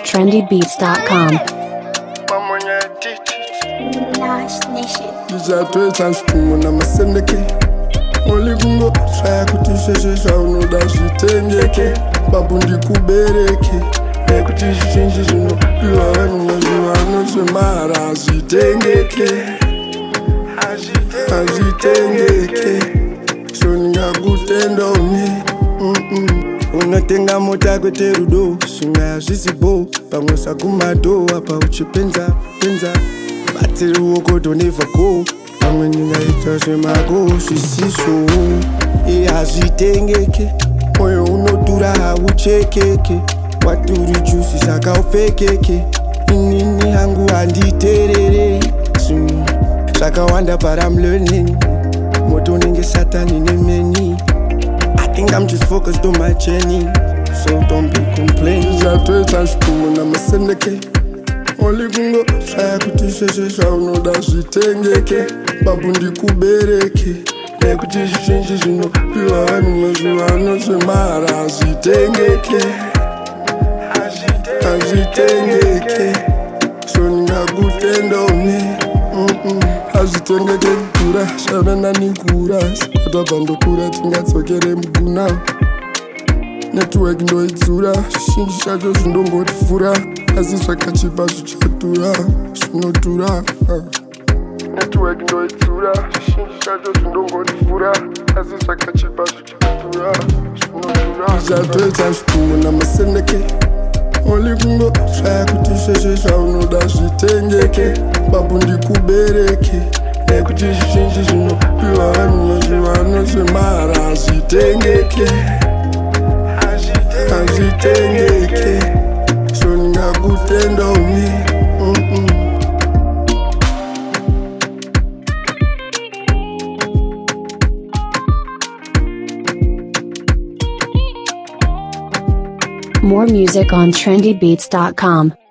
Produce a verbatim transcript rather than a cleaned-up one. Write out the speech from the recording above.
trendy beats dot com. Ndizatoita zvikungo namasendeke olikungo svaya kuti zveshe zvaunoda zvitengeke babu ndikubereke nekuti zvizhinji zvinopiwa vanhu mazivano zvemara zvitengeke hazvitengeke so ndingakutendoni unotenga mota kwete rudo zvimwe hazvisibo pamwe sakumado apa uchipenza penza batiri ruoko don't ever go pamwe ndingaita zvemako zvisizvo hazvitengeke moyo unodhura hauchekeke waturi jusi saka upfekeke inini hangu handiterere zvinhu zvakawanda but I'm learning moto nenge satani nemeni I think I'm just focused on my journey, so don't be complaining. Ndizatoita zvikungo namasendeke olikungo svaya kuti zveshe zvaunoda zvitengeke babu ndikubereke nekuti zvizhinji zvinopiwa vanhu mazivano zvemara zvitengeke hazvitengeke so ndingakutendoni hazvitengeke kukura zvavana nikura sikwatabva ndokura tingatsokere muguna network ndoidzura zvizhinji chacho zvindongotifura asi zvakachipa zvichatura zvinodhura network ndoidzura zvizhinji chacho zvindongotifura asi zvakachipa zvichatura zvinodhura zvatoita zvikungo namasendeke olikungo svaya kuti zveshe zvaunoda zvitengeke babu ndikubereke nekuti zvizhinji zvinopiwa vanhu mazivano zvemara zvitengeke hazvitengeke so ndingakutendoni More music on trendy beats dot com.